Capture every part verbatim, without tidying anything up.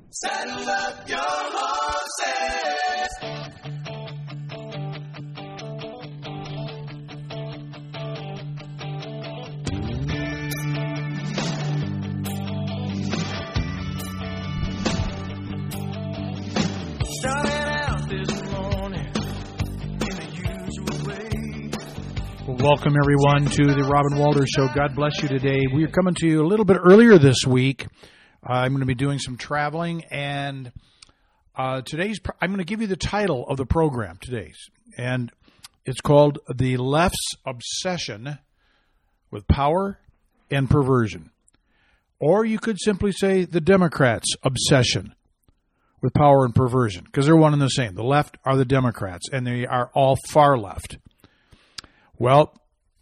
Saddle up your horses. Started out this morning in the usual way. Well, welcome everyone to the Robin Walters Show. God bless you today. We are coming to you a little bit earlier this week. Uh, I'm going to be doing some traveling, and uh, today's pro- I'm going to give you the title of the program today's, and it's called The Left's Obsession with Power and Perversion. Or you could simply say the Democrats' obsession with power and perversion, because they're one and the same. The left are the Democrats, and they are all far left. Well,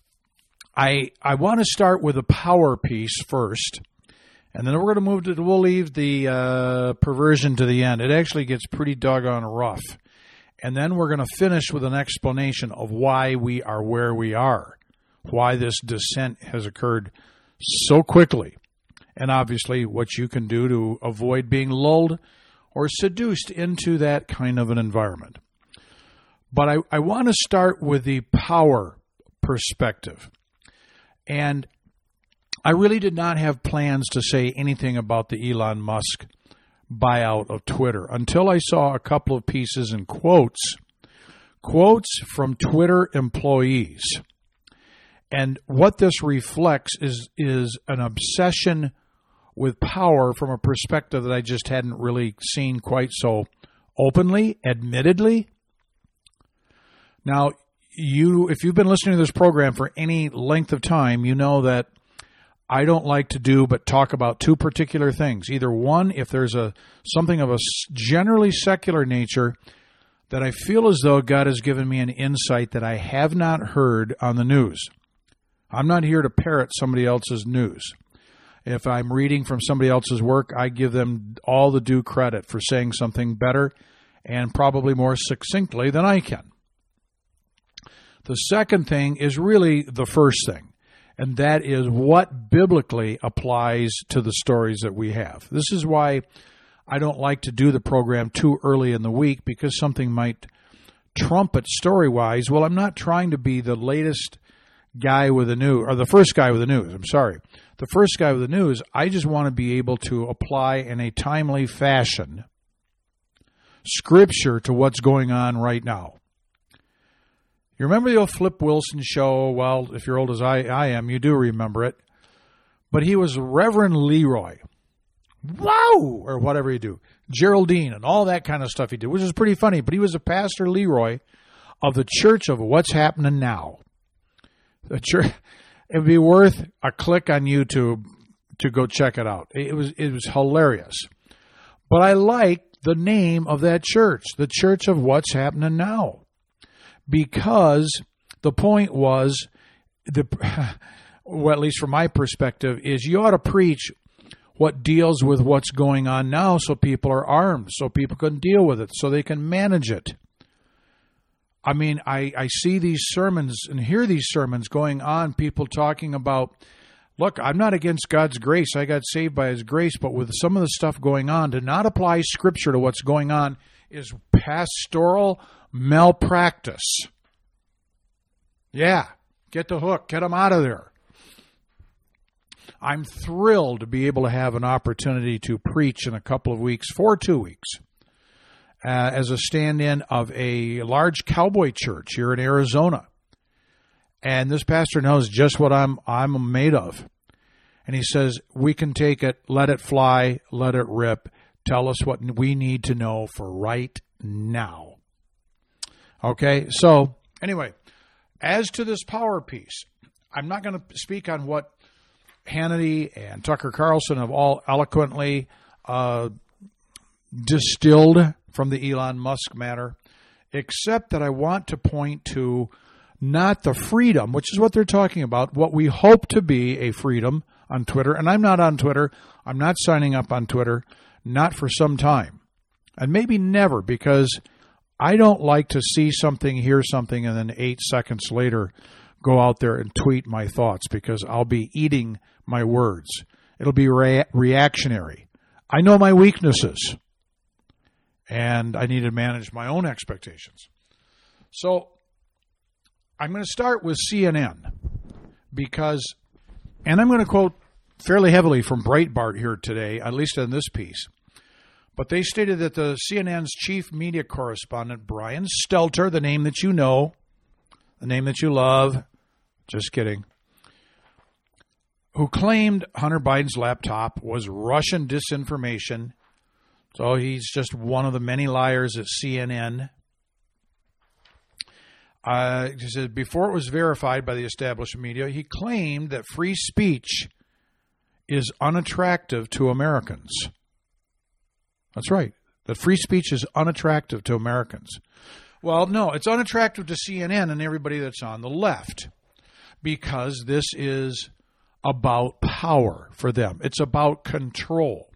I I want to start with a power piece first, and then we're going to move to, we'll leave the uh, perversion to the end. It actually gets pretty doggone rough. And then we're going to finish with an explanation of why we are where we are, why this descent has occurred so quickly, and obviously what you can do to avoid being lulled or seduced into that kind of an environment. But I, I want to start with the power perspective. And I really did not have plans to say anything about the Elon Musk buyout of Twitter until I saw a couple of pieces and quotes, quotes from Twitter employees. And what this reflects is, is an obsession with power from a perspective that I just hadn't really seen quite so openly, admittedly. Now, you, if you've been listening to this program for any length of time, you know that I don't like to do but talk about two particular things. Either one, if there's a something of a generally secular nature that I feel as though God has given me an insight that I have not heard on the news. I'm not here to parrot somebody else's news. If I'm reading from somebody else's work, I give them all the due credit for saying something better and probably more succinctly than I can. The second thing is really the first thing, and that is what biblically applies to the stories that we have. This is why I don't like to do the program too early in the week, because something might trumpet story-wise. Well, I'm not trying to be the latest guy with the news, or the first guy with the news, I'm sorry. The first guy with the news. I just want to be able to apply in a timely fashion Scripture to what's going on right now. You remember the old Flip Wilson show? Well, if you're old as I, I am, you do remember it. But he was Reverend Leroy. Wow! Or whatever you do. Geraldine and all that kind of stuff he did, which is pretty funny. But he was a Pastor Leroy of the Church of What's Happening Now. The church, it would be worth a click on YouTube to go check it out. It was it was hilarious. But I like the name of that church, the Church of What's Happening Now. Because the point was, the well, at least from my perspective, is you ought to preach what deals with what's going on now so people are armed, so people can deal with it, so they can manage it. I mean, I, I see these sermons and hear these sermons going on, people talking about, look, I'm not against God's grace. I got saved by His grace, but with some of the stuff going on, to not apply Scripture to what's going on is pastoral malpractice. Yeah, get the hook, get them out of there. I'm thrilled to be able to have an opportunity to preach in a couple of weeks, for two weeks, uh, as a stand-in of a large cowboy church here in Arizona. And this pastor knows just what I'm I'm made of. And he says, we can take it, let it fly, let it rip, tell us what we need to know for right now. Okay, so anyway, as to this power piece, I'm not going to speak on what Hannity and Tucker Carlson have all eloquently uh, distilled from the Elon Musk matter, except that I want to point to not the freedom, which is what they're talking about, what we hope to be a freedom on Twitter. And I'm not on Twitter. I'm not signing up on Twitter, not for some time. And maybe never, because I don't like to see something, hear something, and then eight seconds later go out there and tweet my thoughts, because I'll be eating my words. It'll be rea- reactionary. I know my weaknesses, and I need to manage my own expectations. So I'm going to start with C N N because, and I'm going to quote fairly heavily from Breitbart here today, at least in this piece. But they stated that the C N N's chief media correspondent, Brian Stelter, the name that you know, the name that you love, just kidding, who claimed Hunter Biden's laptop was Russian disinformation. So he's just one of the many liars at C N N. Uh, he said before it was verified by the established media, he claimed that free speech is unattractive to Americans. That's right. That free speech is unattractive to Americans. Well, no, it's unattractive to C N N and everybody that's on the left because this is about power for them. It's about control.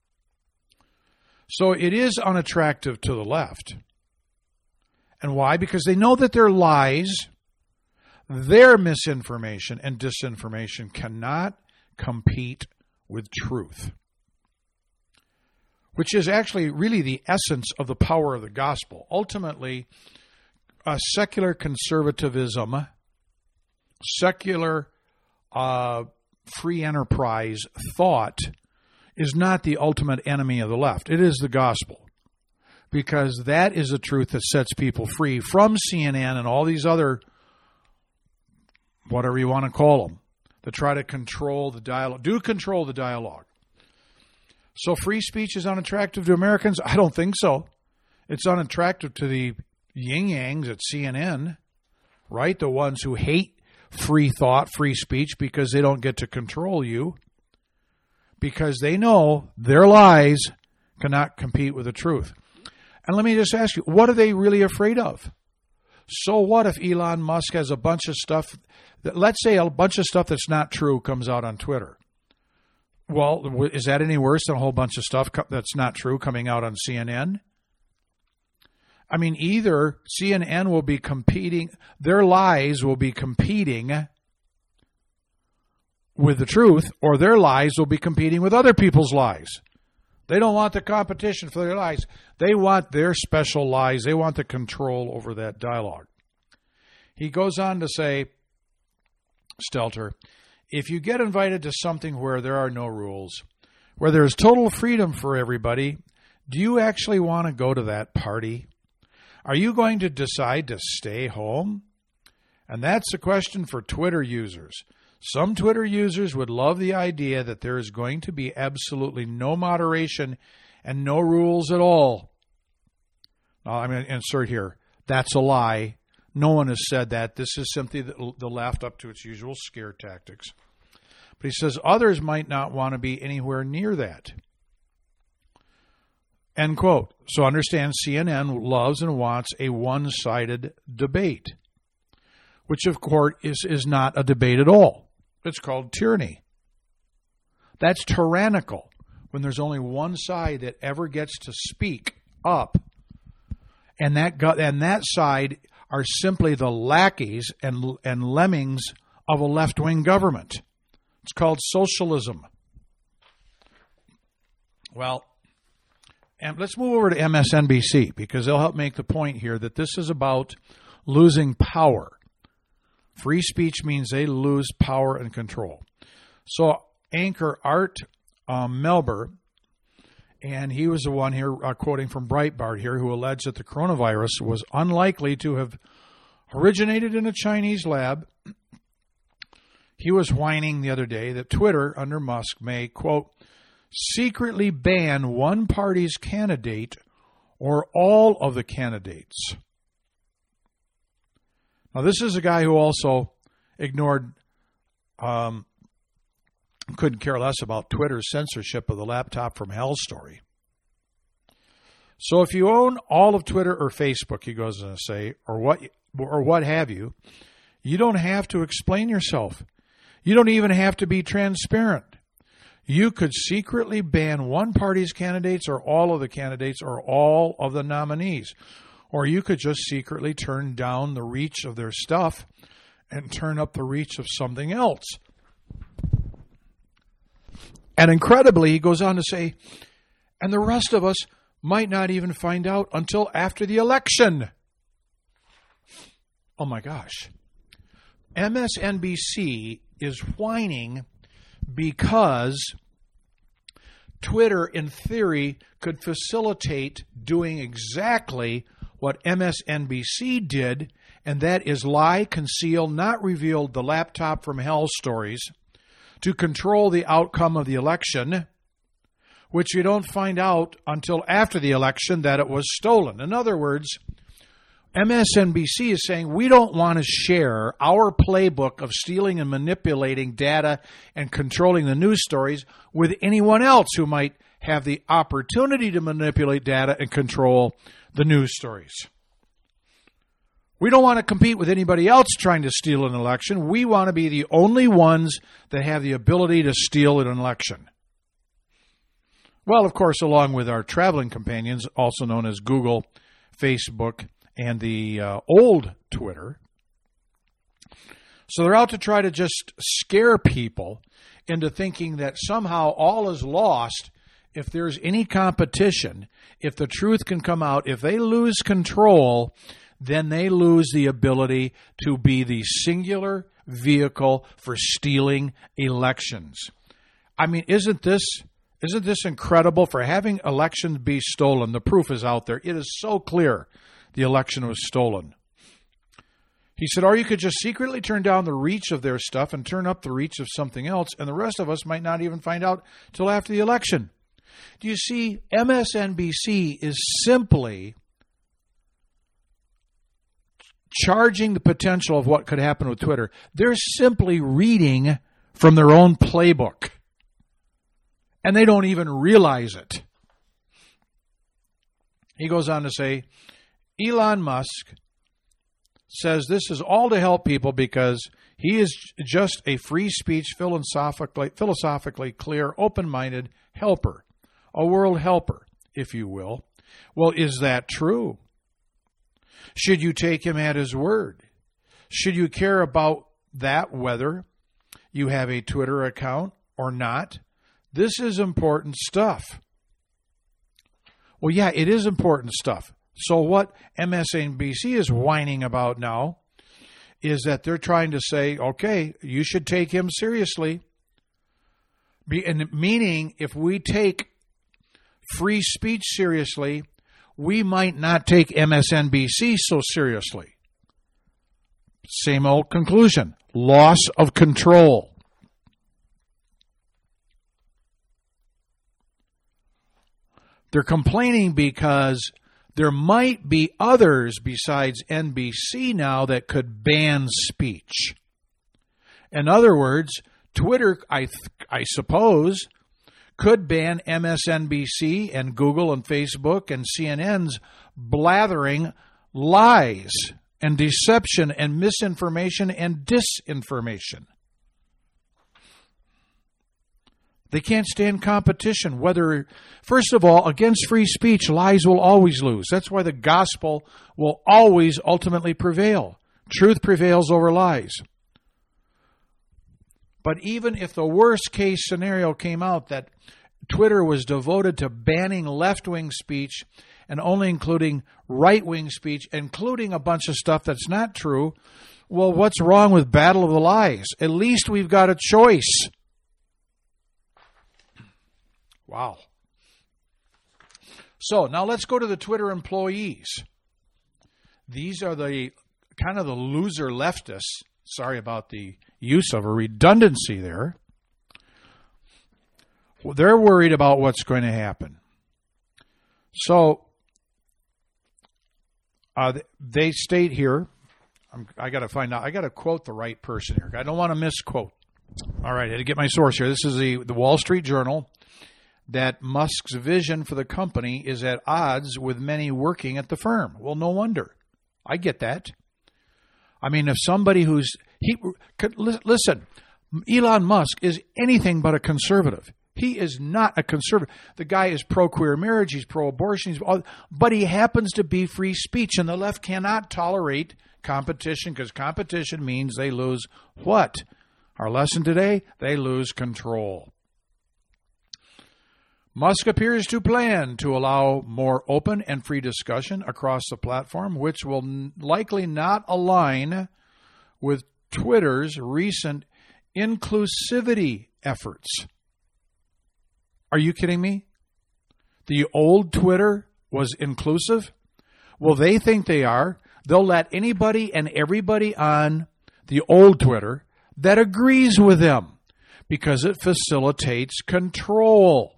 So it is unattractive to the left. And why? Because they know that their lies, their misinformation and disinformation cannot compete with truth, which is actually really the essence of the power of the gospel. Ultimately, uh, secular conservatism, secular uh, free enterprise thought is not the ultimate enemy of the left. It is the gospel, because that is the truth that sets people free from C N N and all these other, whatever you want to call them, that try to control the dialogue, do control the dialogue. So free speech is unattractive to Americans? I don't think so. It's unattractive to the yin-yangs at C N N, right? The ones who hate free thought, free speech, because they don't get to control you, because they know their lies cannot compete with the truth. And let me just ask you, what are they really afraid of? So what if Elon Musk has a bunch of stuff, that, let's say a bunch of stuff that's not true comes out on Twitter. Well, is that any worse than a whole bunch of stuff that's not true coming out on C N N? I mean, either C N N will be competing, their lies will be competing with the truth, or their lies will be competing with other people's lies. They don't want the competition for their lies. They want their special lies. They want the control over that dialogue. He goes on to say, Stelter, if you get invited to something where there are no rules, where there is total freedom for everybody, do you actually want to go to that party? Are you going to decide to stay home? And that's the question for Twitter users. Some Twitter users would love the idea that there is going to be absolutely no moderation and no rules at all. Now, I'm going to insert here, that's a lie. No one has said that. This is simply the, the left up to its usual scare tactics. But he says others might not want to be anywhere near that. End quote. So understand, C N N loves and wants a one-sided debate, which of course is, is not a debate at all. It's called tyranny. That's tyrannical when there's only one side that ever gets to speak up, and that and that side are simply the lackeys and and lemmings of a left-wing government. It's called socialism. Well, and let's move over to M S N B C, because they'll help make the point here that this is about losing power. Free speech means they lose power and control. So anchor Art um, Melber, and he was the one here uh, quoting from Breitbart here, who alleged that the coronavirus was unlikely to have originated in a Chinese lab. He was whining the other day that Twitter under Musk may, quote, secretly ban one party's candidate or all of the candidates. Now, this is a guy who also ignored, um, couldn't care less about Twitter's censorship of the laptop from hell story. So if you own all of Twitter or Facebook, he goes on to say, or what, or what have you, you don't have to explain yourself. You don't even have to be transparent. You could secretly ban one party's candidates or all of the candidates or all of the nominees. Or you could just secretly turn down the reach of their stuff and turn up the reach of something else. And incredibly, he goes on to say, And the rest of us might not even find out until after the election. Oh my gosh. M S N B C is whining because Twitter, in theory, could facilitate doing exactly what M S N B C did, and that is lie, conceal, not reveal the laptop from hell stories to control the outcome of the election, which you don't find out until after the election that it was stolen. In other words, M S N B C is saying we don't want to share our playbook of stealing and manipulating data and controlling the news stories with anyone else who might have the opportunity to manipulate data and control the news stories. We don't want to compete with anybody else trying to steal an election. We want to be the only ones that have the ability to steal an election. Well, of course, along with our traveling companions, also known as Google, Facebook, and the uh, old Twitter. So they're out to try to just scare people into thinking that somehow all is lost if there's any competition, if the truth can come out. If they lose control, then they lose the ability to be the singular vehicle for stealing elections. I mean, isn't this isn't this incredible? For having elections be stolen, the proof is out there. It is so clear the election was stolen. He said, or you could just secretly turn down the reach of their stuff and turn up the reach of something else, and the rest of us might not even find out till after the election. Do you see, M S N B C is simply charging the potential of what could happen with Twitter. They're simply reading from their own playbook, and they don't even realize it. He goes on to say, Elon Musk says this is all to help people because he is just a free speech, philosophically, philosophically clear, open-minded helper, a world helper, if you will. Well, is that true? Should you take him at his word? Should you care about that, whether you have a Twitter account or not? This is important stuff. Well, yeah, it is important stuff. So what M S N B C is whining about now is that they're trying to say, okay, you should take him seriously. Be, and meaning if we take free speech seriously, we might not take M S N B C so seriously. Same old conclusion. Loss of control. They're complaining because there might be others besides N B C now that could ban speech. In other words, Twitter, I th- I suppose, could ban M S N B C and Google and Facebook and C N N's blathering lies and deception and misinformation and disinformation. They can't stand competition. Whether, first of all, against free speech, lies will always lose. That's why the gospel will always ultimately prevail. Truth prevails over lies. But even if the worst case scenario came out that Twitter was devoted to banning left-wing speech and only including right-wing speech, including a bunch of stuff that's not true, well, what's wrong with Battle of the Lies? At least we've got a choice. Wow. So now let's go to the Twitter employees. These are the kind of the loser leftists. Sorry about the use of a redundancy there. Well, they're worried about what's going to happen. So uh, they state here, I'm, I got to find out, I got to quote the right person here. I don't want to misquote. All right, I had to get my source here. This is the, the Wall Street Journal. That Musk's vision for the company is at odds with many working at the firm. Well, no wonder. I get that. I mean, if somebody who's... he listen, Elon Musk is anything but a conservative. He is not a conservative. The guy is pro-queer marriage. He's pro-abortion. He's, but he happens to be free speech, and the left cannot tolerate competition because competition means they lose what? Our lesson today, they lose control. Musk appears to plan to allow more open and free discussion across the platform, which will n- likely not align with Twitter's recent inclusivity efforts. Are you kidding me? The old Twitter was inclusive? Well, they think they are. They'll let anybody and everybody on the old Twitter that agrees with them because it facilitates control.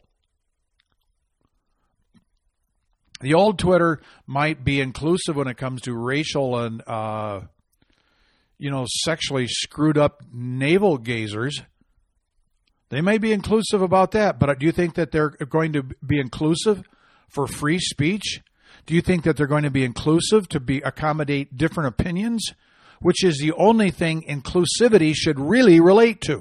The old Twitter might be inclusive when it comes to racial and, uh, you know, sexually screwed up navel gazers. They may be inclusive about that, but do you think that they're going to be inclusive for free speech? Do you think that they're going to be inclusive to be accommodate different opinions, which is the only thing inclusivity should really relate to?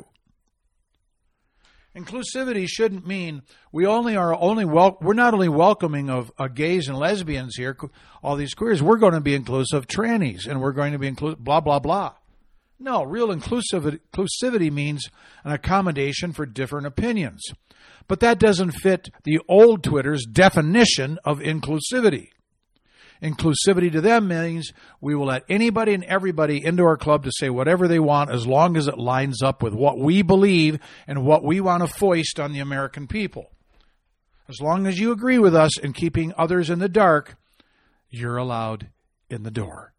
Inclusivity shouldn't mean we only are only wel- we're not only welcoming of uh, gays and lesbians here, all these queers. We're going to be inclusive of trannies, and we're going to be inclusive. Blah blah blah. No, real inclusivity, inclusivity means an accommodation for different opinions, but that doesn't fit the old Twitter's definition of inclusivity. Inclusivity to them means we will let anybody and everybody into our club to say whatever they want as long as it lines up with what we believe and what we want to foist on the American people. As long as you agree with us in keeping others in the dark, you're allowed in the door.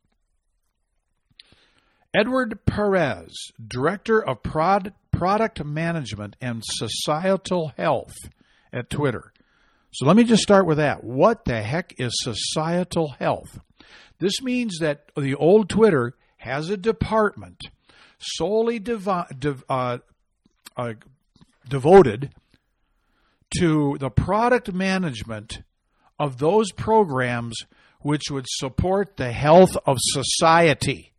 Edward Perez, Director of Prod- Product Management and Societal Health at Twitter. So let me just start with that. What the heck is societal health? This means that the old Twitter has a department solely devi- dev- uh, uh, devoted to the product management of those programs which would support the health of society.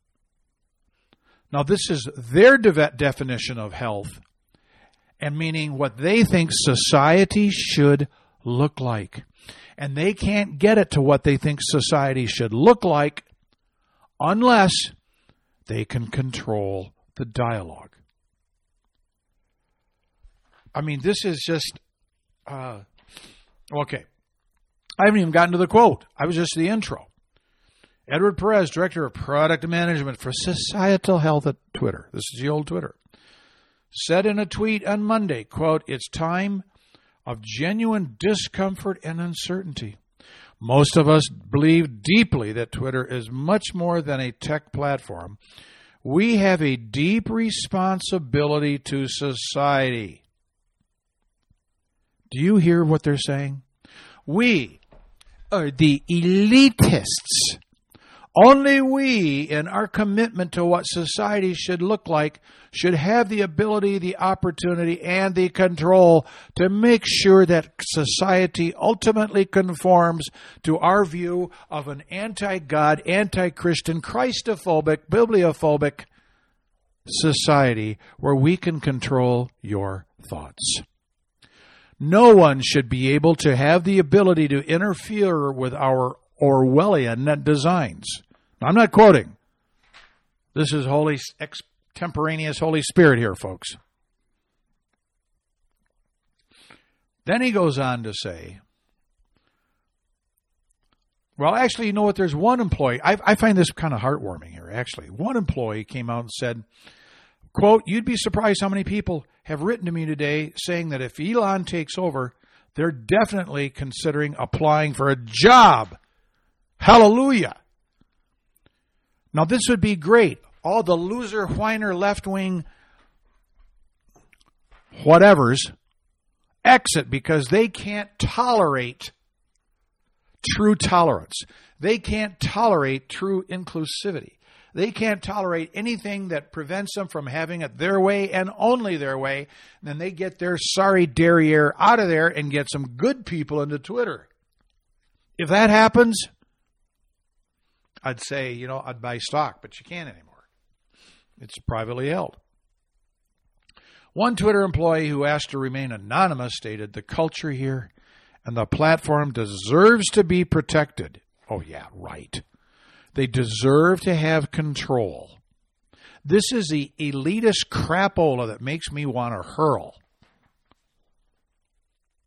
Now, this is their de- definition of health, and meaning what they think society should look like. And they can't get it to what they think society should look like unless they can control the dialogue. I mean, this is just, uh, okay. I haven't even gotten to the quote. I was just the intro. Edward Perez, Director of Product Management for Societal Health at Twitter. This is the old Twitter. Said in a tweet on Monday, quote, "It's time of genuine discomfort and uncertainty. Most of us believe deeply that Twitter is much more than a tech platform. We have a deep responsibility to society." Do you hear what they're saying? We are the elitists. Only we, in our commitment to what society should look like, should have the ability, the opportunity, and the control to make sure that society ultimately conforms to our view of an anti-God, anti-Christian, Christophobic, bibliophobic society where we can control your thoughts. No one should be able to have the ability to interfere with our Orwellian designs. I'm not quoting. This is Holy extemporaneous Holy Spirit here, folks. Then he goes on to say, well, actually, you know what? There's one employee. I, I find this kind of heartwarming here, actually. One employee came out and said, quote, "You'd be surprised how many people have written to me today saying that if Elon takes over, they're definitely considering applying for a job. Hallelujah. Now, this would be great. All the loser, whiner, left-wing whatevers exit because they can't tolerate true tolerance. They can't tolerate true inclusivity. They can't tolerate anything that prevents them from having it their way and only their way. And then they get their sorry derriere out of there and get some good people into Twitter. If that happens, I'd say, you know, I'd buy stock, but you can't anymore. It's privately held. One Twitter employee who asked to remain anonymous stated, "The culture here and the platform deserves to be protected." Oh, yeah, right. They deserve to have control. This is the elitist crapola that makes me want to hurl.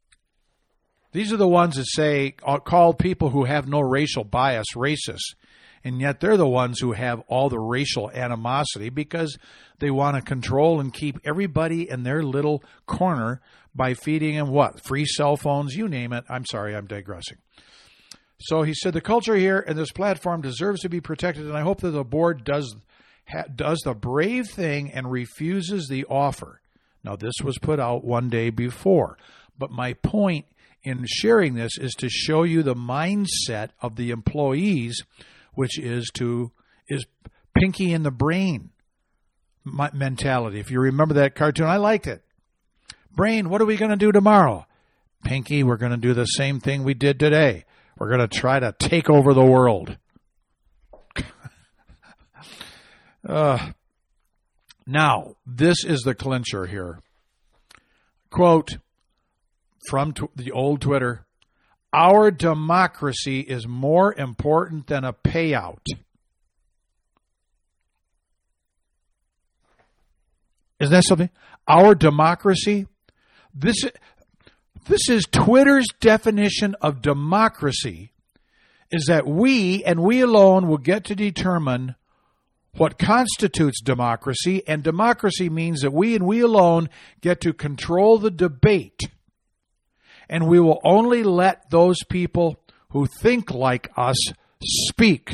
These are the ones that say, call people who have no racial bias racist. And yet they're the ones who have all the racial animosity because they want to control and keep everybody in their little corner by feeding them what? Free cell phones, you name it. I'm sorry, I'm digressing. So he said the culture here and this platform deserves to be protected, and I hope that the board does ha, does the brave thing and refuses the offer. Now, this was put out one day before, but my point in sharing this is to show you the mindset of the employees, which is to is pinky in the brain mentality. If you remember that cartoon, I liked it. Brain, what are we going to do tomorrow? Pinky, we're going to do the same thing we did today. We're going to try to take over the world. uh, now, this is the clincher here. Quote from t- the old Twitter, our democracy is more important than a payout. Isn't that something? Our democracy? This, this is Twitter's definition of democracy, is that we and we alone will get to determine what constitutes democracy, and democracy means that we and we alone get to control the debate. And we will only let those people who think like us speak.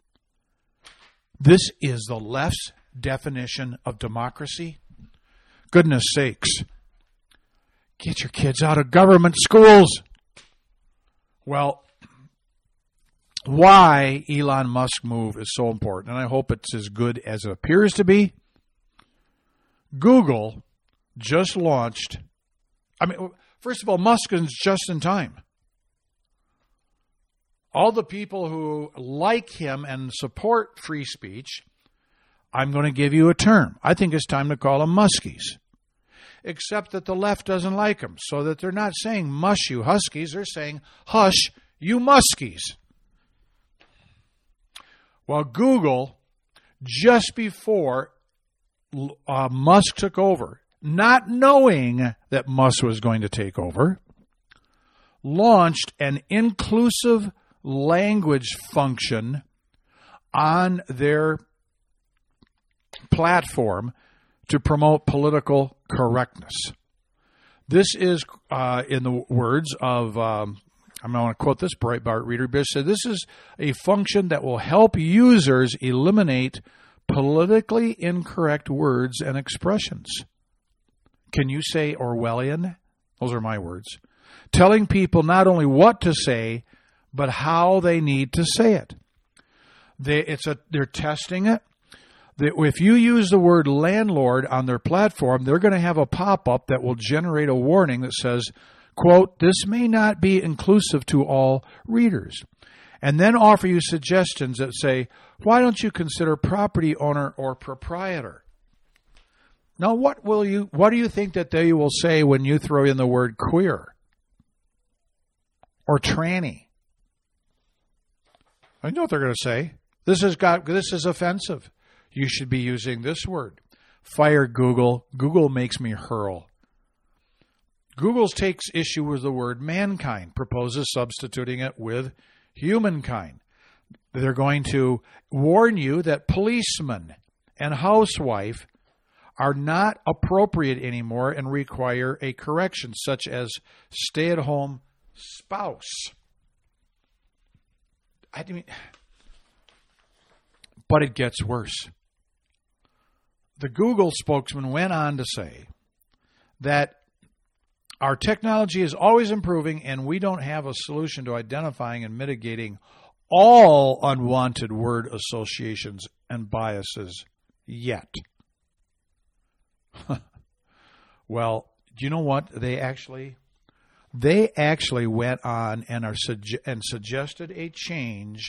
This is the left's definition of democracy. Goodness sakes. Get your kids out of government schools. Well, why Elon Musk's move is so important, and I hope it's as good as it appears to be. Google just launched, I mean, first of all, Musk is just in time. All the people who like him and support free speech, I'm going to give you a term. I think it's time to call them Muskies. Except that the left doesn't like them, so that they're not saying mush you Huskies, they're saying hush you Muskies. Well, Google, just before uh, Musk took over, not knowing that Musk was going to take over, launched an inclusive language function on their platform to promote political correctness. This is, uh, in the words of, um, I'm going to quote this Breitbart reader, Bish said, this is a function that will help users eliminate politically incorrect words and expressions. Can you say Orwellian? Those are my words. Telling people not only what to say, but how they need to say it. They, it's a, they're testing it. They, if you use the word landlord on their platform, they're going to have a pop-up that will generate a warning that says, quote, this may not be inclusive to all readers. And then offer you suggestions that say, why don't you consider property owner or proprietor? Now, what will you? What do you think that they will say when you throw in the word queer or tranny? I know what they're going to say. This has got. This is offensive. You should be using this word. Fire Google. Google makes me hurl. Google takes issue with the word mankind, proposes substituting it with humankind. They're going to warn you that policeman and housewife are not appropriate anymore and require a correction, such as stay-at-home spouse. I mean, but it gets worse. The Google spokesman went on to say that our technology is always improving and we don't have a solution to identifying and mitigating all unwanted word associations and biases yet. Well, do you know what? They actually they actually went on and are suge- and suggested a change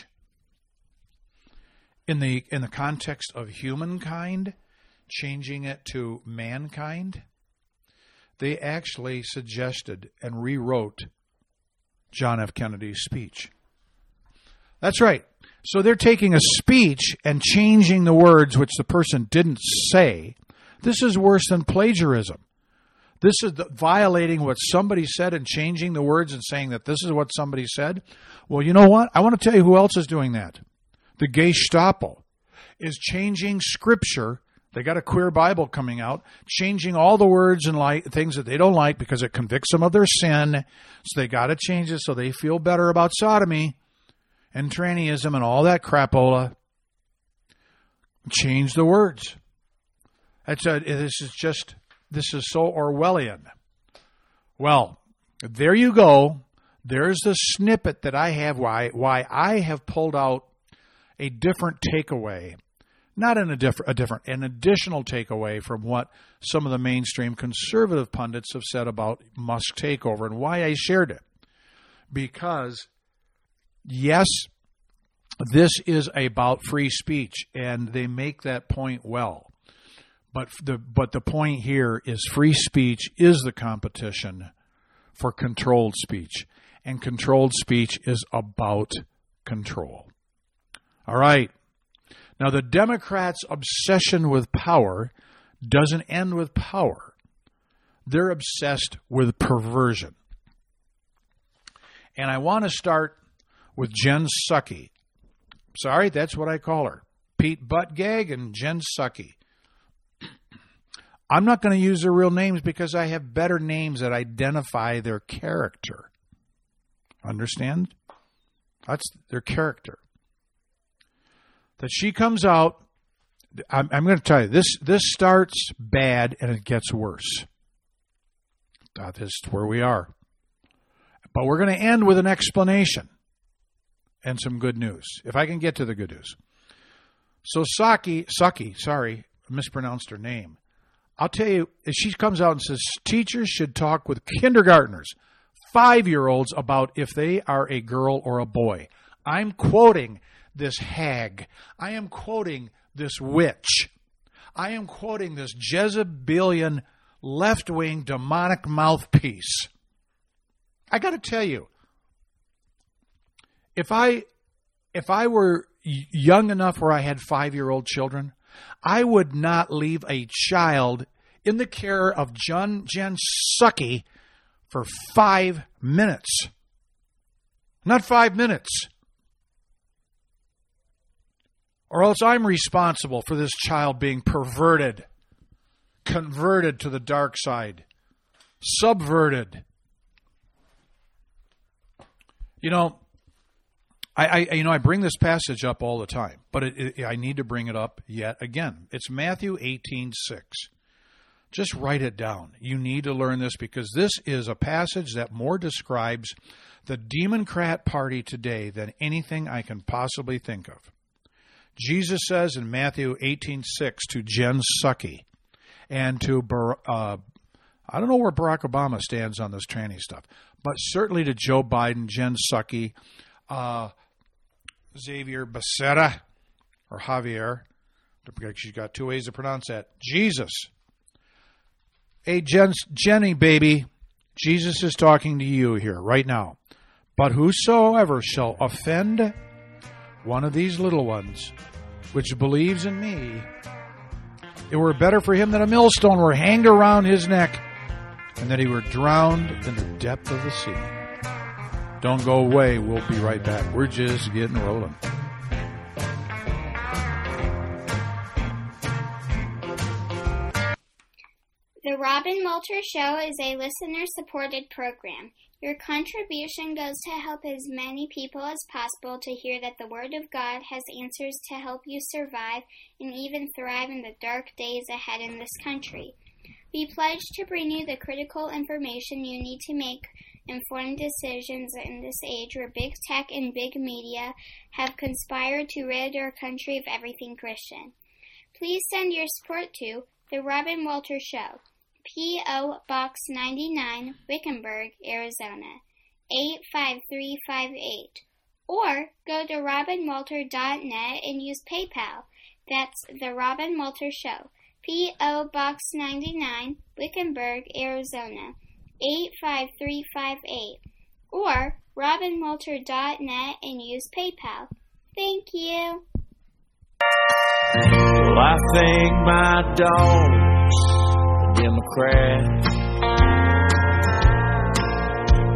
in the in the context of humankind, changing it to mankind. They actually suggested and rewrote John F. Kennedy's speech. That's right. So they're taking a speech and changing the words which the person didn't say. This is worse than plagiarism. This is the, violating what somebody said and changing the words and saying that this is what somebody said. Well, you know what? I want to tell you who else is doing that. The Gestapo is changing Scripture. They got a queer Bible coming out, changing all the words and like, things that they don't like because it convicts them of their sin. So they got to change it so they feel better about sodomy and trannyism and all that crapola. Change the words. That's a, this is just, this is so Orwellian. Well, there you go. There's the snippet that I have why why I have pulled out a different takeaway. Not in a different, a different, an additional takeaway from what some of the mainstream conservative pundits have said about Musk takeover and why I shared it. Because, yes, this is about free speech, and they make that point well. But the but the point here is free speech is the competition for controlled speech. And controlled speech is about control. All right. Now, the Democrats' obsession with power doesn't end with power. They're obsessed with perversion. And I want to start with Jen Psaki. Sorry, that's what I call her. Pete Buttigieg and Jen Psaki. I'm not going to use their real names because I have better names that identify their character. Understand? That's their character. That she comes out, I'm, I'm going to tell you, this this starts bad and it gets worse. That is where we are. But we're going to end with an explanation and some good news, if I can get to the good news. So Psaki, Psaki, sorry, I mispronounced her name. I'll tell you, she comes out and says, teachers should talk with kindergartners, five-year-olds about if they are a girl or a boy. I'm quoting this hag. I am quoting this witch. I am quoting this Jezebelian left-wing demonic mouthpiece. I got to tell you, if I if I were young enough where I had five-year-old children, I would not leave a child in the care of Jen, Jen Psaki for five minutes. Not five minutes. Or else I'm responsible for this child being perverted, converted to the dark side, subverted. You know, I, I you know I bring this passage up all the time, but it, it, I need to bring it up yet again. It's Matthew eighteen six. Just write it down. You need to learn this because this is a passage that more describes the Democrat Party today than anything I can possibly think of. Jesus says in Matthew eighteen six to Jen Psaki and to, uh, I don't know where Barack Obama stands on this tranny stuff, but certainly to Joe Biden, Jen Psaki, uh, Xavier Becerra, or Javier, she's got two ways to pronounce that, Jesus. Hey, Jen, Jenny, baby, Jesus is talking to you here right now. But whosoever shall offend one of these little ones, which believes in me, it were better for him that a millstone were hanged around his neck, and that he were drowned in the depth of the sea. Don't go away. We'll be right back. We're just getting rolling. The Robin Walter Show is a listener-supported program. Your contribution goes to help as many people as possible to hear that the Word of God has answers to help you survive and even thrive in the dark days ahead in this country. We pledge to bring you the critical information you need to make informed decisions in this age where big tech and big media have conspired to rid our country of everything Christian. Please send your support to The Robin Walter Show, P O. Box ninety-nine, Wickenburg, Arizona, eight five three five eight. Or go to robin walter dot net and use PayPal. That's The Robin Walter Show, P O. Box ninety-nine, Wickenburg, Arizona, eight five three five eight. Or robin walter dot net and use PayPal. Thank you. Well, I think my dog's a Democrat.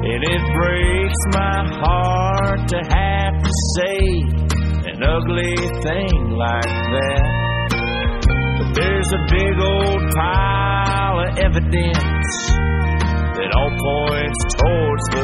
And it breaks my heart to have to say an ugly thing like that. But there's a big old pile of evidence that all points towards the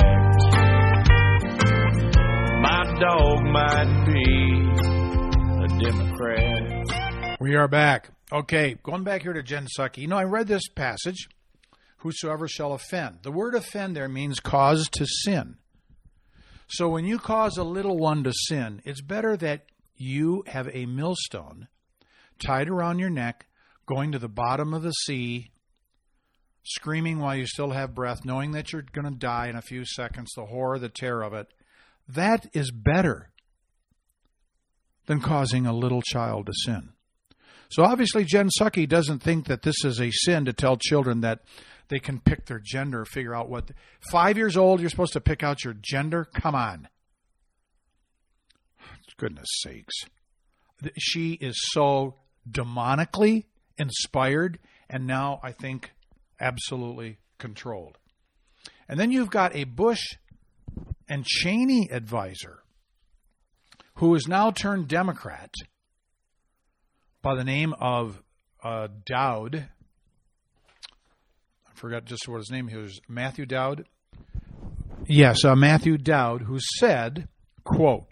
fact my dog might be a Democrat. We are back. Okay, going back here to Jen Psaki. You know, I read this passage, whosoever shall offend. The word offend there means cause to sin. So when you cause a little one to sin, it's better that you have a millstone tied around your neck, going to the bottom of the sea, screaming while you still have breath, knowing that you're going to die in a few seconds, the horror, the terror of it. That is better than causing a little child to sin. So obviously Jen Psaki doesn't think that this is a sin to tell children that they can pick their gender, figure out what... Five years old, you're supposed to pick out your gender? Come on. Goodness sakes. She is so demonically inspired and now, I think, absolutely controlled. And then you've got a Bush and Cheney advisor who is now turned Democrat by the name of uh, Dowd. I forgot just what his name is. Matthew Dowd? Yes, uh, Matthew Dowd, who said, quote,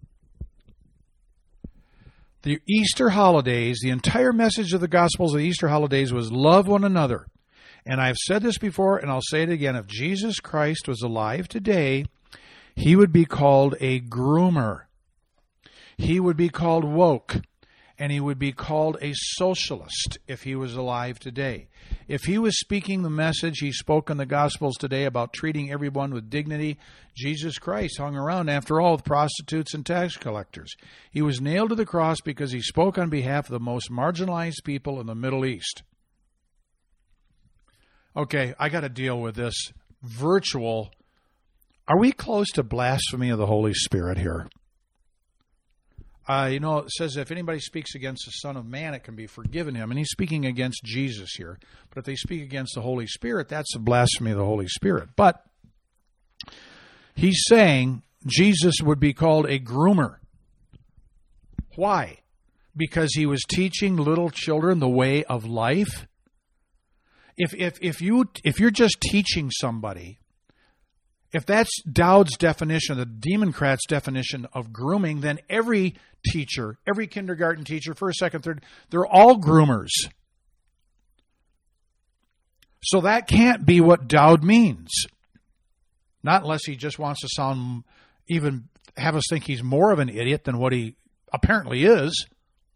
the Easter holidays, the entire message of the Gospels of the Easter holidays was love one another. And I've said this before, and I'll say it again. If Jesus Christ was alive today, he would be called a groomer. He would be called woke. And he would be called a socialist if he was alive today. If he was speaking the message he spoke in the Gospels today about treating everyone with dignity, Jesus Christ hung around, after all, with prostitutes and tax collectors. He was nailed to the cross because he spoke on behalf of the most marginalized people in the Middle East. Okay, I got to deal with this virtual. Are we close to blasphemy of the Holy Spirit here? Uh, you know, it says if anybody speaks against the Son of Man, it can be forgiven him. And he's speaking against Jesus here. But if they speak against the Holy Spirit, that's a blasphemy of the Holy Spirit. But he's saying Jesus would be called a groomer. Why? Because he was teaching little children the way of life. If if if you if you're just teaching somebody, if that's Dowd's definition, the Democrats' definition of grooming, then every teacher, every kindergarten teacher, first, second, third, they're all groomers. So that can't be what Dowd means. Not unless he just wants to sound, even have us think he's more of an idiot than what he apparently is.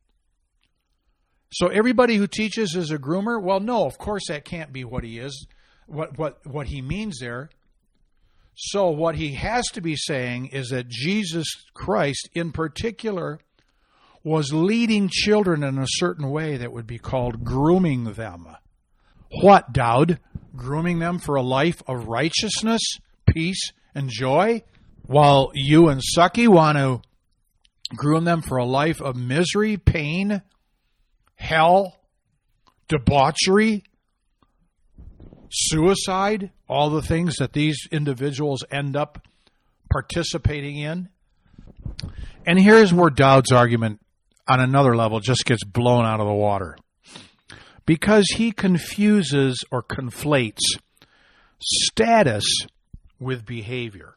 So everybody who teaches is a groomer? Well, no, of course that can't be what he is, what what what he means there. So what he has to be saying is that Jesus Christ, in particular, was leading children in a certain way that would be called grooming them. What, Dowd? Grooming them for a life of righteousness, peace, and joy? While you and Psaki want to groom them for a life of misery, pain, hell, debauchery, suicide, all the things that these individuals end up participating in. And here's where Dowd's argument on another level just gets blown out of the water. Because he confuses or conflates status with behavior.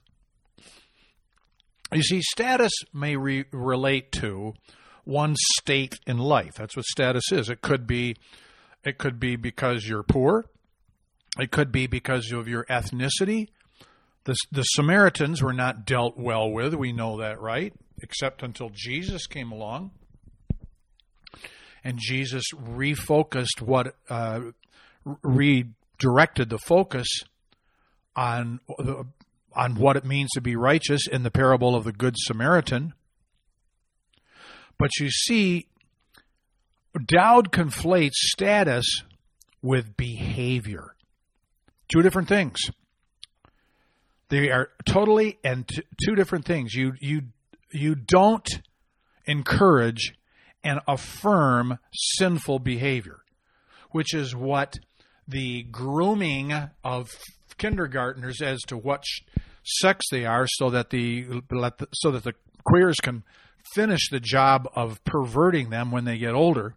You see, status may re- relate to one's state in life. That's what status is. It could be, it could be because you're poor. It could be because of your ethnicity. The, the Samaritans were not dealt well with. We know that, right? Except until Jesus came along. And Jesus refocused what, uh, redirected the focus on, on what it means to be righteous in the parable of the Good Samaritan. But you see, Dowd conflates status with behavior. Two different things. They are totally and t- two different things. You you you don't encourage and affirm sinful behavior, which is what the grooming of kindergartners as to what sh- sex they are, so that the so that the queers can finish the job of perverting them when they get older.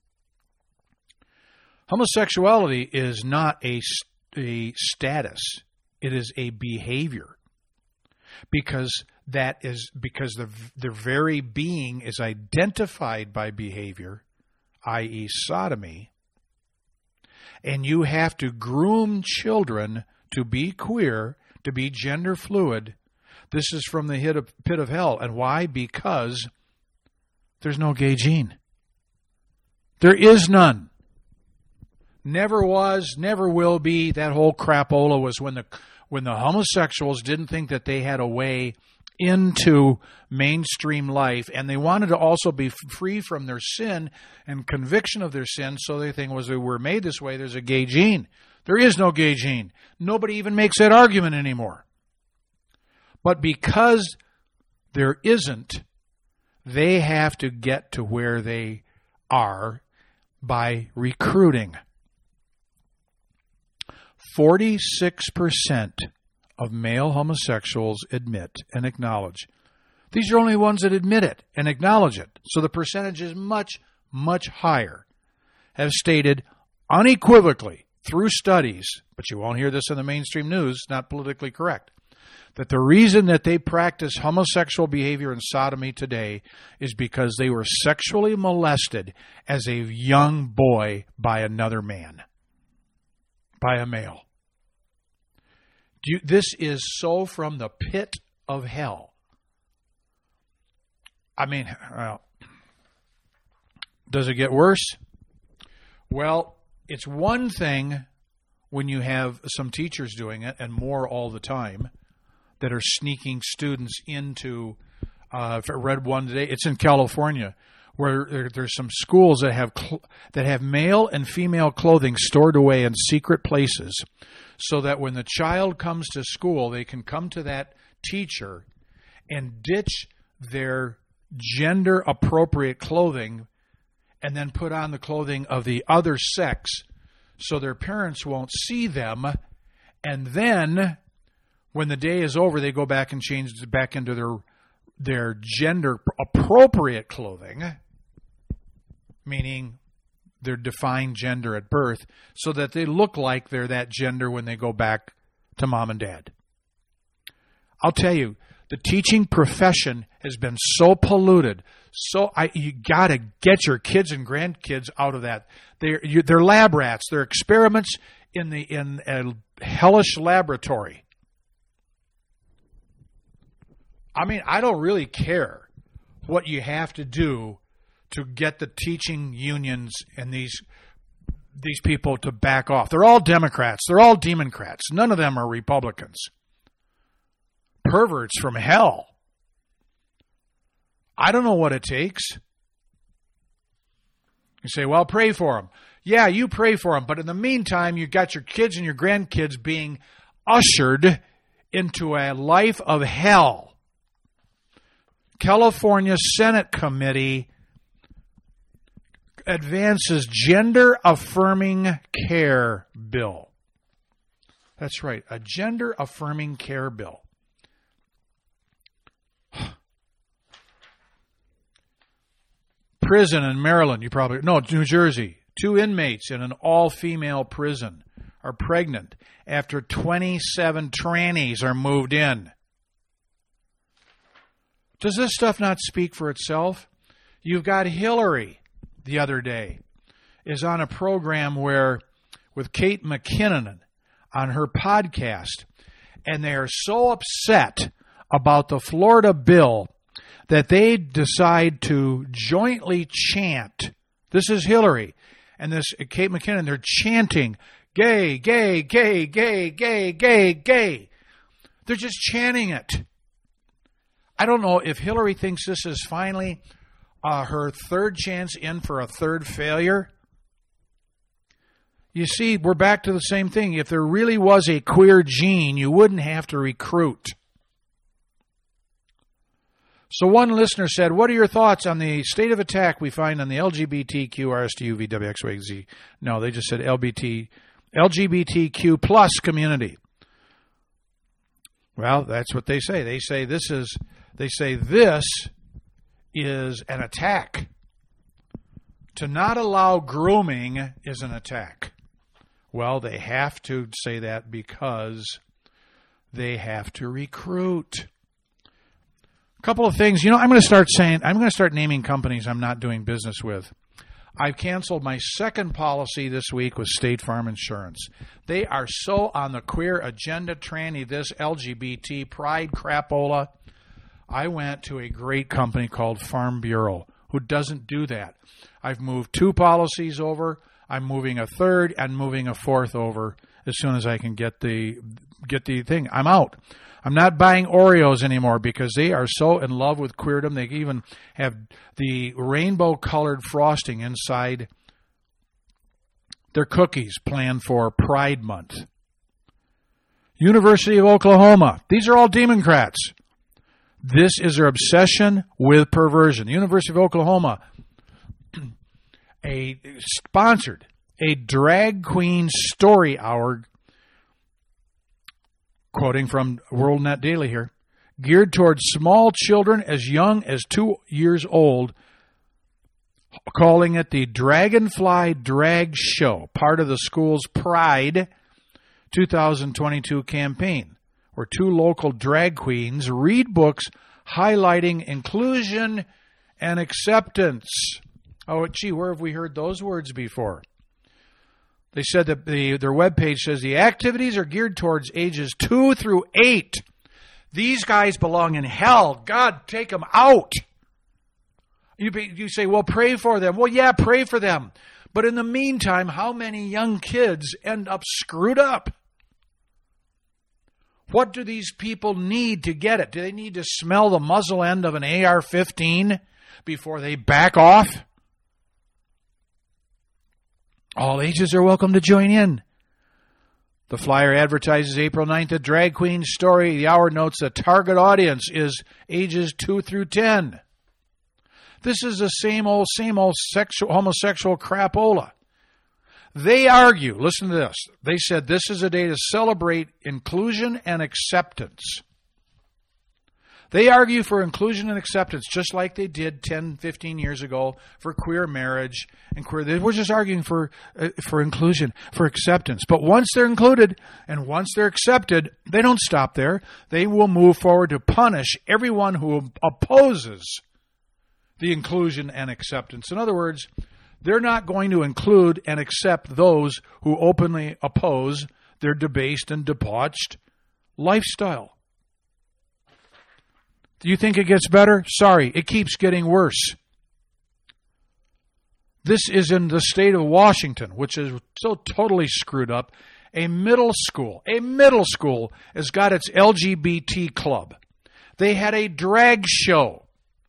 Homosexuality is not a, a status. It is a behavior. Because that is because the their very being is identified by behavior, that is sodomy. And you have to groom children to be queer, to be gender fluid. This is from the pit of hell. And why? Because there's no gay gene. There is none. Never was, never will be. That whole crapola was when the when the homosexuals didn't think that they had a way into mainstream life, and they wanted to also be free from their sin and conviction of their sin, so they think was they were made this way, there's a gay gene. There is no gay gene. Nobody even makes that argument anymore. But because there isn't, they have to get to where they are by recruiting. forty-six percent of male homosexuals admit and acknowledge. These are only ones that admit it and acknowledge it. So the percentage is much, much higher. Have stated unequivocally through studies, but you won't hear this in the mainstream news, not politically correct, that the reason that they practice homosexual behavior and sodomy today is because they were sexually molested as a young boy by another man, by a male. Do you, this is so from the pit of hell. I mean, well, does it get worse? Well, it's one thing when you have some teachers doing it, and more all the time, that are sneaking students into, uh, I read one today, it's in California, where there, there's some schools that have cl- that have male and female clothing stored away in secret places, so that when the child comes to school, they can come to that teacher and ditch their gender-appropriate clothing and then put on the clothing of the other sex so their parents won't see them. And then, when the day is over, they go back and change back into their their gender-appropriate clothing, meaning their defined gender at birth, so that they look like they're that gender when they go back to mom and dad. I'll tell you, the teaching profession has been so polluted. So I, you got to get your kids and grandkids out of that. They're you, they're lab rats. They're experiments in the in a hellish laboratory. I mean, I don't really care what you have to do to get the teaching unions and these these people to back off. They're all Democrats. They're all Democrats. None of them are Republicans. Perverts from hell. I don't know what it takes. You say, well, pray for them. Yeah, you pray for them. But in the meantime, you've got your kids and your grandkids being ushered into a life of hell. California Senate Committee advances gender-affirming care bill. That's right, a gender-affirming care bill. Prison in Maryland, you probably, no, New Jersey. Two inmates in an all-female prison are pregnant after twenty-seven trannies are moved in. Does this stuff not speak for itself? You've got Hillary the other day is on a program where with Kate McKinnon on her podcast, and they are so upset about the Florida bill that they decide to jointly chant. This is Hillary and this Kate McKinnon. They're chanting, gay, gay, gay, gay, gay, gay, gay. They're just chanting it. I don't know if Hillary thinks this is finally uh, her third chance in for a third failure. You see, we're back to the same thing. If there really was a queer gene, you wouldn't have to recruit. So one listener said, what are your thoughts on the state of attack we find on the L G B T Q, R S T U V W X Y Z? No, they just said L B T, L G B T Q plus community. Well, that's what they say. They say this is they say this is an attack. To not allow grooming is an attack. Well, they have to say that because they have to recruit. A couple of things. You know, I'm going to start saying, I'm going to start naming companies I'm not doing business with. I've canceled my second policy this week with State Farm Insurance. They are so on the queer agenda, tranny, this, L G B T, pride, crapola. I went to a great company called Farm Bureau who doesn't do that. I've moved two policies over. I'm moving a third and moving a fourth over as soon as I can get the get the thing. I'm out. I'm not buying Oreos anymore because they are so in love with queerdom. They even have the rainbow-colored frosting inside their cookies planned for Pride Month. University of Oklahoma. These are all Democrats. This is their obsession with perversion. University of Oklahoma a sponsored a drag queen story hour, quoting from WorldNet Daily here, geared towards small children as young as two years old, calling it the Dragonfly Drag Show, part of the school's Pride two thousand twenty-two campaign, where two local drag queens read books highlighting inclusion and acceptance. Oh, gee, where have we heard those words before? They said that the, their webpage says the activities are geared towards ages two through eight. These guys belong in hell. God, take them out. You, you say, well, pray for them. Well, yeah, pray for them. But in the meantime, how many young kids end up screwed up? What do these people need to get it? Do they need to smell the muzzle end of an A R fifteen before they back off? All ages are welcome to join in. The flyer advertises April ninth, a drag queen story. The hour notes the target audience is ages two through ten. This is the same old, same old sexual, homosexual crapola. They argue, listen to this, they said this is a day to celebrate inclusion and acceptance. They argue for inclusion and acceptance just like they did ten, fifteen years ago for queer marriage and queer. They were just arguing for uh, for inclusion, for acceptance. But once they're included and once they're accepted, they don't stop there. They will move forward to punish everyone who opposes the inclusion and acceptance. In other words, they're not going to include and accept those who openly oppose their debased and debauched lifestyle. Do you think it gets better? Sorry, it keeps getting worse. This is in the state of Washington, which is so totally screwed up. A middle school, a middle school has got its L G B T club. They had a drag show.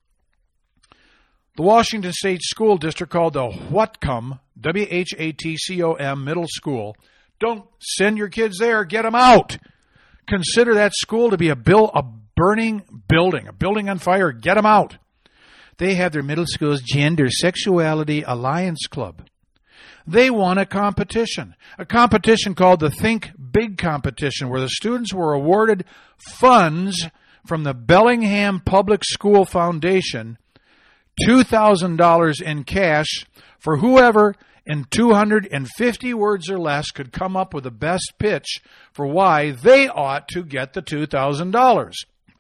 The Washington State School District called the Whatcom, W H A T C O M, middle school. Don't send your kids there. Get them out. Consider that school to be a bill, a burning building, a building on fire. Get them out. They have their middle school's Gender Sexuality Alliance Club. They won a competition, a competition called the Think Big competition, where the students were awarded funds from the Bellingham Public School Foundation, two thousand dollars in cash for whoever in two hundred fifty words or less could come up with the best pitch for why they ought to get the two thousand dollars.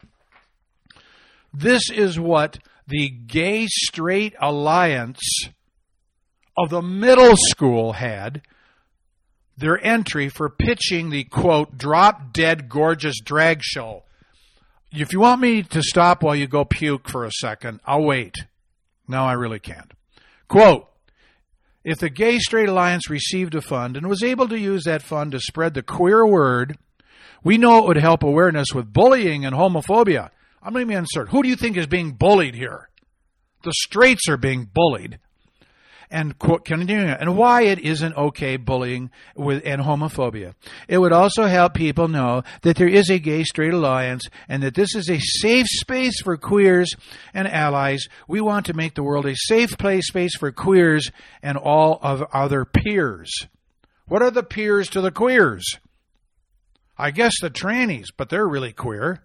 This is what the Gay Straight Alliance of the middle school had, their entry for pitching the, quote, drop-dead gorgeous drag show. If you want me to stop while you go puke for a second, I'll wait. No, I really can't. Quote, if the Gay Straight Alliance received a fund and was able to use that fund to spread the queer word, we know it would help awareness with bullying and homophobia. I'm going to be uncertain. Who do you think is being bullied here? The straights are being bullied. And quote, continuing, and why it isn't okay bullying with and homophobia. It would also help people know that there is a Gay Straight Alliance and that this is a safe space for queers and allies. We want to make the world a safe place space for queers and all of other peers. What are the peers to the queers? I guess the trannies, but they're really queer.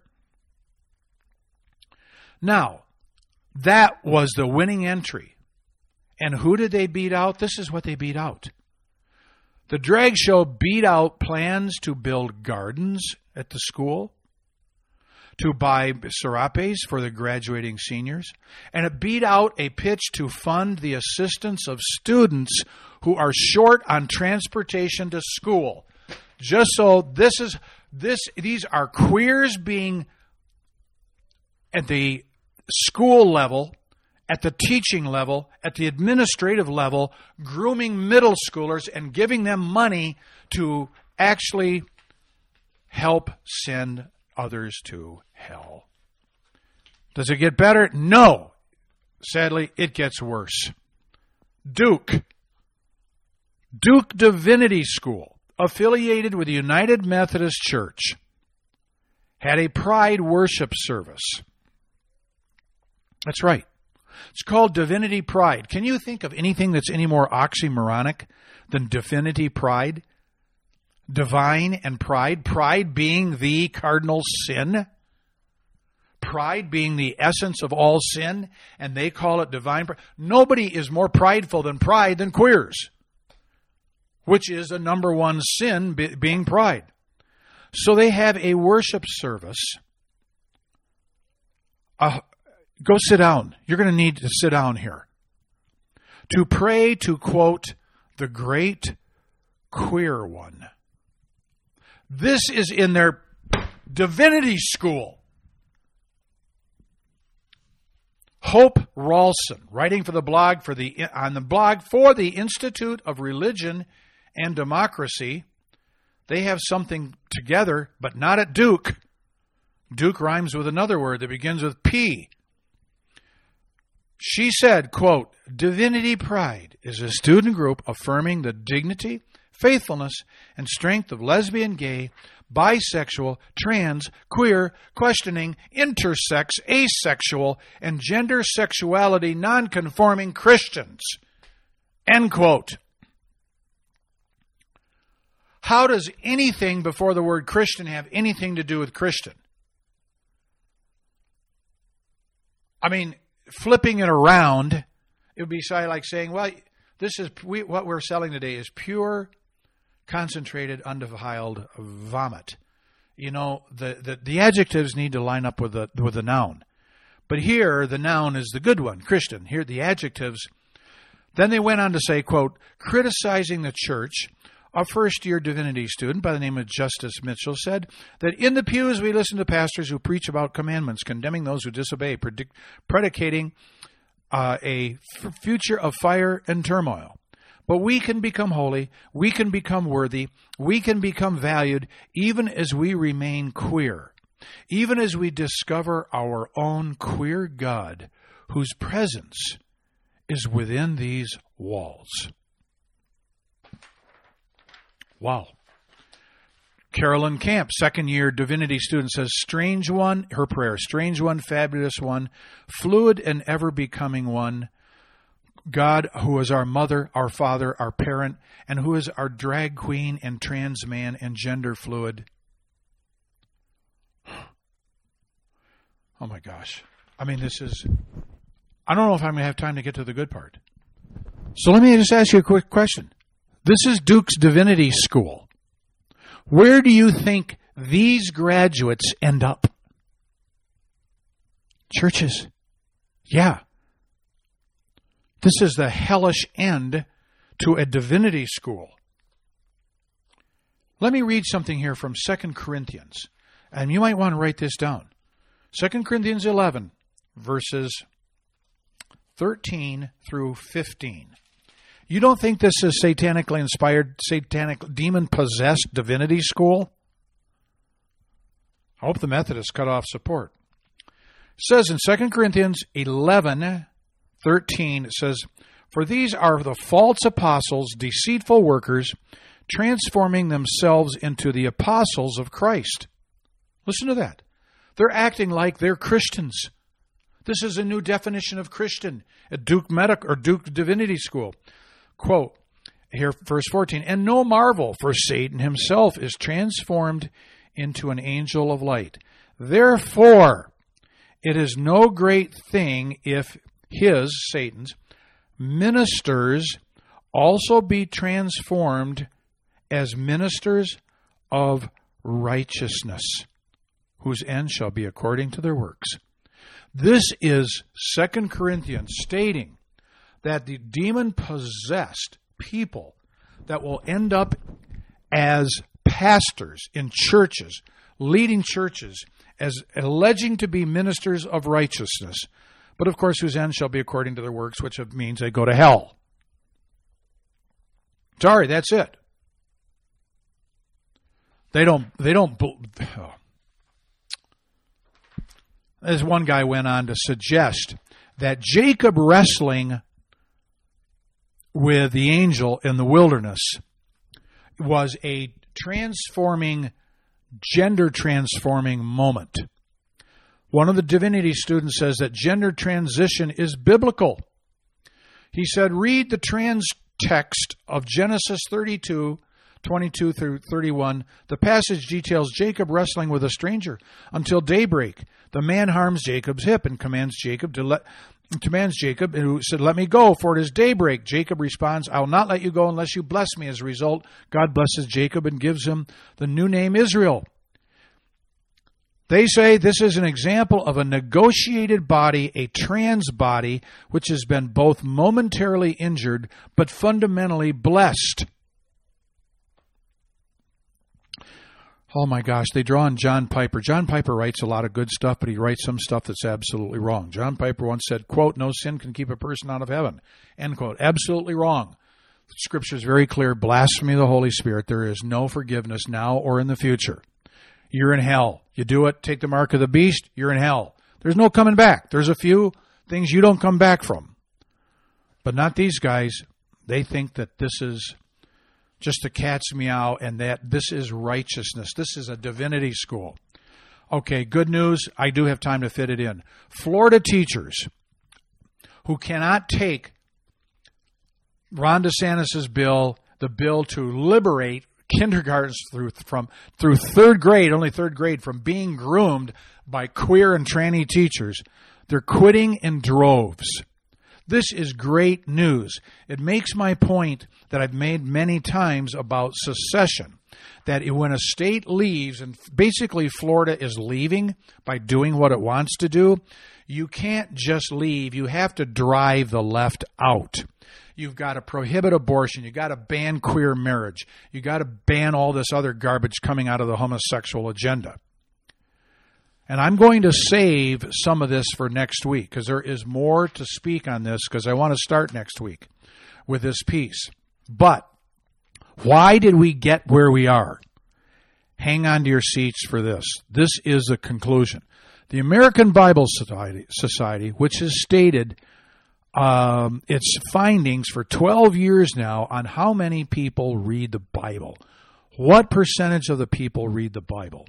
Now, that was the winning entry. And who did they beat out? This is what they beat out. The drag show beat out plans to build gardens at the school, to buy serapes for the graduating seniors, and it beat out a pitch to fund the assistance of students who are short on transportation to school. Just so this is this these are queers being at the school level, at the teaching level, at the administrative level, grooming middle schoolers and giving them money to actually help send others to hell. Does it get better? No. Sadly, it gets worse. Duke. Duke Divinity School, affiliated with the United Methodist Church, had a Pride worship service. That's right. It's called Divinity Pride. Can you think of anything that's any more oxymoronic than Divinity Pride? Divine and pride. Pride being the cardinal sin. Pride being the essence of all sin. And they call it divine pride. Nobody is more prideful than pride than queers, which is the number one sin, being pride. So they have a worship service. Uh, go sit down. You're going to need to sit down here. To pray to, quote, the great queer one. This is in their divinity school. Hope Rawlson, writing for the blog for the on the blog for the Institute of Religion and Democracy. They have something together, but not at Duke. Duke rhymes with another word that begins with P. She said, quote, Divinity Pride is a student group affirming the dignity, faithfulness, and strength of lesbian, gay, bisexual, trans, queer, questioning, intersex, asexual, and gender sexuality nonconforming Christians. End quote. How does anything before the word Christian have anything to do with Christian? I mean, flipping it around, it would be like saying, well, this is we, what we're selling today is pure, concentrated, undefiled vomit. You know, the, the, the adjectives need to line up with the with the noun. But here, the noun is the good one, Christian. Here, the adjectives. Then they went on to say, quote, criticizing the church, a first-year divinity student by the name of Justice Mitchell said that in the pews we listen to pastors who preach about commandments, condemning those who disobey, predict, predicating uh, a f- future of fire and turmoil. But we can become holy, we can become worthy, we can become valued, even as we remain queer, even as we discover our own queer God, whose presence is within these walls. Wow. Carolyn Camp, second-year divinity student, says, strange one, her prayer, strange one, fabulous one, fluid and ever-becoming one, God, who is our mother, our father, our parent, and who is our drag queen and trans man and gender fluid. Oh my gosh. I mean, this is, I don't know if I'm going to have time to get to the good part. So let me just ask you a quick question. This is Duke's Divinity School. Where do you think these graduates end up? Churches. Yeah. This is the hellish end to a divinity school. Let me read something here from Second Corinthians. And you might want to write this down. Second Corinthians eleven, verses thirteen through fifteen. You don't think this is satanically inspired, satanic, demon-possessed divinity school? I hope the Methodists cut off support. It says in Second Corinthians eleven, thirteen, it says, for these are the false apostles, deceitful workers, transforming themselves into the apostles of Christ. Listen to that. They're acting like they're Christians. This is a new definition of Christian at Duke Medic or Duke Divinity School. Quote, here, verse fourteen, and no marvel, for Satan himself is transformed into an angel of light. Therefore, it is no great thing if his, Satan's, ministers also be transformed as ministers of righteousness, whose end shall be according to their works. This is Second Corinthians stating that the demon-possessed people that will end up as pastors in churches, leading churches, as alleging to be ministers of righteousness, but of course whose end shall be according to their works, which means they go to hell. Sorry, that's it. They don't, they don't, oh. As one guy went on to suggest that Jacob wrestling with the angel in the wilderness was a transforming, gender transforming moment. One of the divinity students says that gender transition is biblical. He said, read the trans text of Genesis thirty-two, twenty-two through thirty-one. The passage details Jacob wrestling with a stranger until daybreak. The man harms Jacob's hip and commands Jacob to let commands Jacob, who said, let me go, for it is daybreak. Jacob responds, I will not let you go unless you bless me. As a result, God blesses Jacob and gives him the new name Israel. They say this is an example of a negotiated body, a trans body, which has been both momentarily injured but fundamentally blessed. Oh my gosh, they draw on John Piper. John Piper writes a lot of good stuff, but he writes some stuff that's absolutely wrong. John Piper once said, quote, no sin can keep a person out of heaven, end quote. Absolutely wrong. The scripture is very clear. Blasphemy of the Holy Spirit. There is no forgiveness now or in the future. You're in hell. You do it, take the mark of the beast, you're in hell. There's no coming back. There's a few things you don't come back from. But not these guys. They think that this is just a cat's meow and that this is righteousness. This is a divinity school. Okay, good news. I do have time to fit it in. Florida teachers who cannot take Ron DeSantis' bill, the bill to liberate kindergartens through from through third grade, only third grade, from being groomed by queer and tranny teachers, they're quitting in droves. This is great news. It makes my point that I've made many times about secession, that when a state leaves, and basically Florida is leaving by doing what it wants to do, you can't just leave. You have to drive the left out. You've got to prohibit abortion. You've got to ban queer marriage. You've got to ban all this other garbage coming out of the homosexual agenda. And I'm going to save some of this for next week because there is more to speak on this because I want to start next week with this piece. But why did we get where we are? Hang on to your seats for this. This is the conclusion. The American Bible Society, Society which has stated um, its findings for twelve years now on how many people read the Bible. What percentage of the people read the Bible?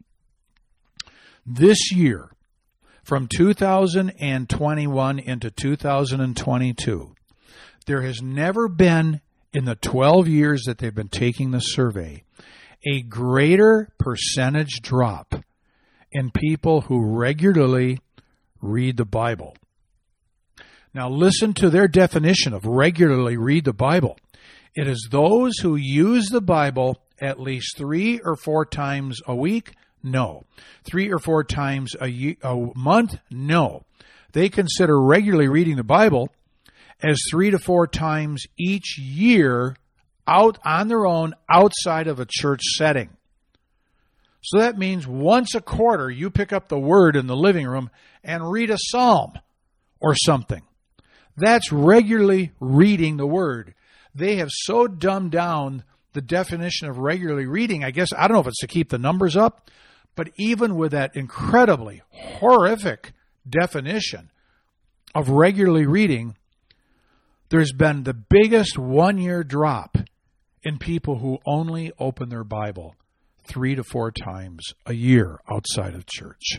This year, from two thousand twenty-one into two thousand twenty-two, there has never been, in the twelve years that they've been taking the survey, a greater percentage drop in people who regularly read the Bible. Now listen to their definition of regularly read the Bible. It is those who use the Bible at least three or four times a week. No. Three or four times a, year, a month? No. They consider regularly reading the Bible as three to four times each year out on their own outside of a church setting. So that means once a quarter you pick up the Word in the living room and read a psalm or something. That's regularly reading the Word. They have so dumbed down the definition of regularly reading. I guess, I don't know if it's to keep the numbers up, but even with that incredibly horrific definition of regularly reading, there's been the biggest one-year drop in people who only open their Bible three to four times a year outside of church.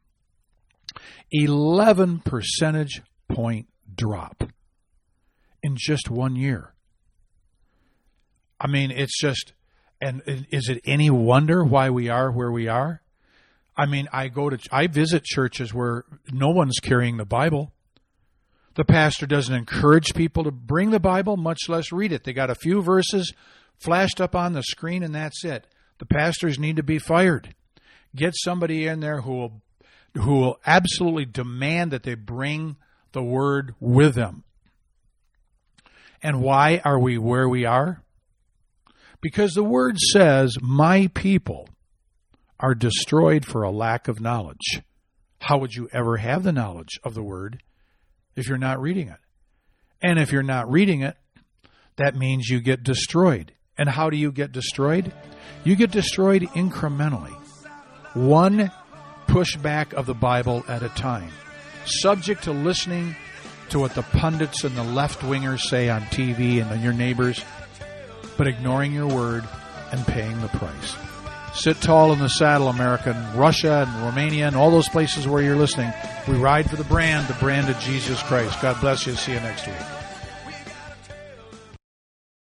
eleven percentage point drop in just one year. I mean, it's just, And is it any wonder why we are where we are? I mean, I go to, I visit churches where no one's carrying the Bible. The pastor doesn't encourage people to bring the Bible, much less read it. They got a few verses flashed up on the screen, and that's it. The pastors need to be fired. Get somebody in there who will, who will absolutely demand that they bring the Word with them. And why are we where we are? Because the Word says, my people are destroyed for a lack of knowledge. How would you ever have the knowledge of the Word if you're not reading it? And if you're not reading it, that means you get destroyed. And how do you get destroyed? You get destroyed incrementally. One pushback of the Bible at a time. Subject to listening to what the pundits and the left-wingers say on T V and your neighbors, but ignoring your word and paying the price. Sit tall in the saddle, America, and Russia and Romania and all those places where you're listening. We ride for the brand, the brand of Jesus Christ. God bless you. See you next week.